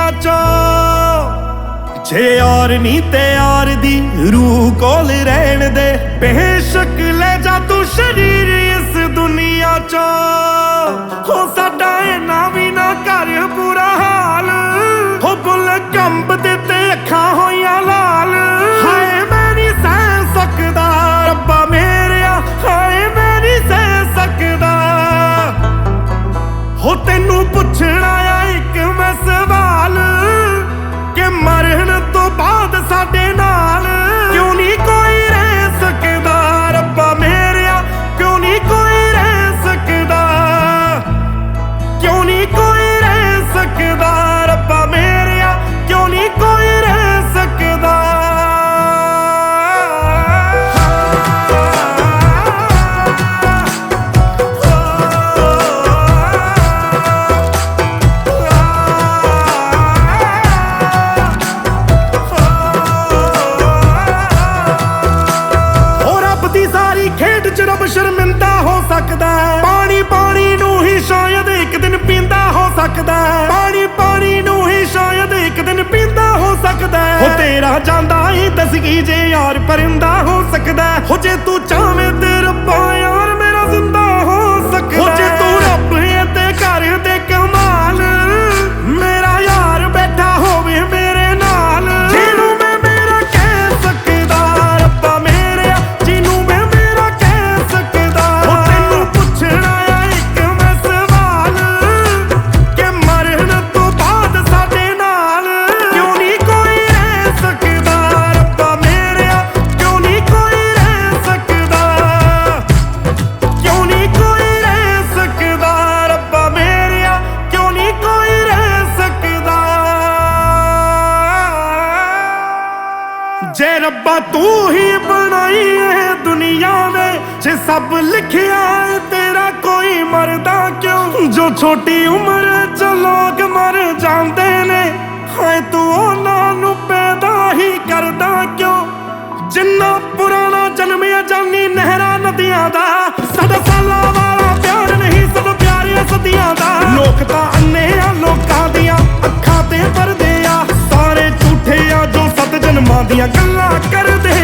दुनिया चो। जे और नी ते और दी रूह कोल रहन दे, बेशक ले जा तू शरीर इस दुनिया चो। हो साडा इना भी ना कर बुरा हाल, हो बुल कंब दे ते अखां होइयां लाल। हाय मैं नहीं सह सकदा रब्बा मेरेया, हाय मैं नहीं सह सकदा। हो तेनू पुछना आ इक मैं सवाल, कि मरण तो बाद साडे नाल क्यों नहीं कोई रह सकदा रब्बा मेरेया, क्यों नहीं कोई रह सकदा, क्यों नहीं कोई रह सकदा रब्बा मेरेया, क्यों नहीं कोई रह सकदा। खेड च रब शर्मिंदा हो सकदा है, पानी पानी नू ही शायद एक दिन पींदा हो सकदा है, पानी पानी नू ही शायद एक दिन पींदा हो सकदा है। हो तेरा जांदा ही दसगी जे यार परिंदा हो सकदा है। हो जे तू चाहे ते रब्बा यार मेरा जिंदा हो सकदा है। हो जे तू रब है ते कर दे कमाल, मेरा यार बैठा होवे मेरे नाल। जिनू मैं मेरा कह सकदा रब्बा मेरेया, जिनू मैं जे रब्बा तू ही बनाई है दुनिया में, जे सब लिखिया है तेरा कोई मरदा क्यों। जो छोटी उम्र च लोग मर जाते ने, हाय तू उन्हां नू पैदा ही करदा क्यों। जिन्ना पुराना जन्मिया जानी नहरा नदियां दा, साडा सालां वाला प्यार नहीं सब प्यार सदियां दा। लोक तां अन्ने आ लोकां दियां अखां ते परदे आ, सारे झूठे आ जो सत जन्मां दियां गल्लां करदे